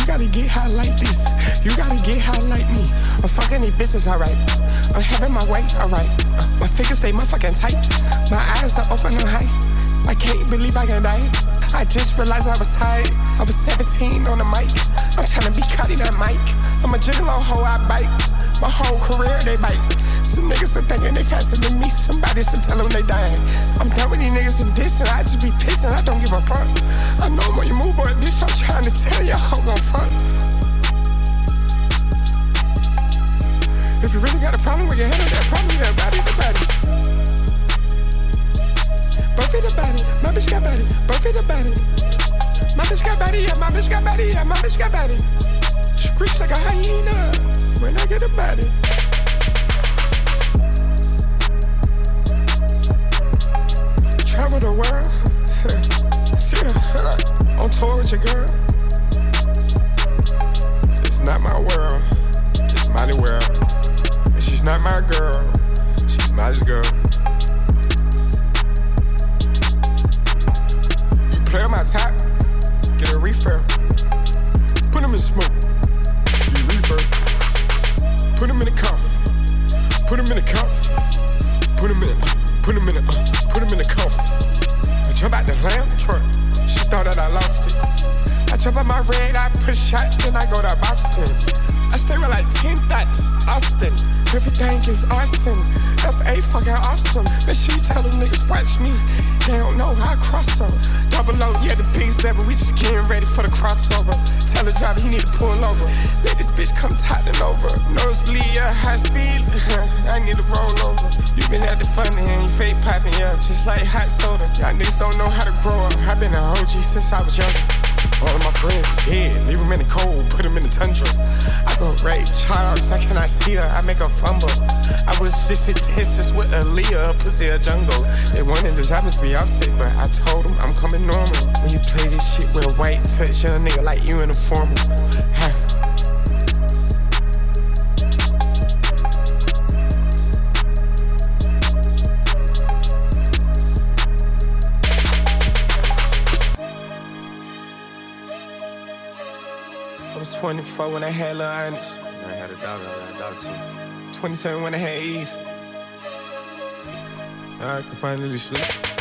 You gotta get high like this. You gotta get high like me. I'm fucking these bitches, alright. I'm having my way, alright. My fingers stay motherfucking tight. My eyes are open on high. I can't believe I can die. I just realized I was tired. I was 17 on the mic. I'm trying to be cutting that mic. I'm a gigolo hoe, I bite. My whole career, they bite. Some niggas are thinking they faster than me. Somebody should tell them they dying. I'm done with these niggas and dissing. I just be pissing, I don't give a fuck. I know when you move, boy, bitch, I'm trying to tell you, hoe gon' fuck. If you really got a problem with your head, that problem, yeah, body to body. Both of the body, my bitch got body. Both of the body. My bitch got body, yeah, my bitch got body, yeah, my bitch got body. Screech like a hyena when I get a body. Travel the world, on tour with your girl. It's not my world, it's Molly world. And she's not my girl, she's Molly's girl. You play on my top, get a refill. Put him in smoke, you refill. Put him in the cuff, put him in the cuff. Put him in, put him in, put him in the cuff. I jump out the lamb truck, she thought that I lost it. I jump out my red, I push shot, then I go to Boston. I stay with like 10 thoughts, Austin. Everything is awesome, F.A. fucking awesome. Make sure you tell them niggas watch me, they don't know how I cross them. Double O, yeah, the big seven, we just getting ready for the crossover. Tell the driver he need to pull over, let this bitch come toppling over. Nosebleed, yeah, high speed, I need to roll over. You been at the funny and you fake popping, yeah, just like hot soda. Y'all niggas don't know how to grow up, I been an OG since I was younger. All of my friends dead, leave them in the cold, put them in the tundra. I go Ray Charles, I cannot see her, I make her fumble. I was just in Texas with Aaliyah, pussy a jungle. They wanted this happens to be upset, but I told them I'm coming normal. When you play this shit with a white touch, you're a nigga like you in a formal. I was 24 when I had Lil Onyx. I had a daughter too. 27 when I had Eve. I could finally sleep.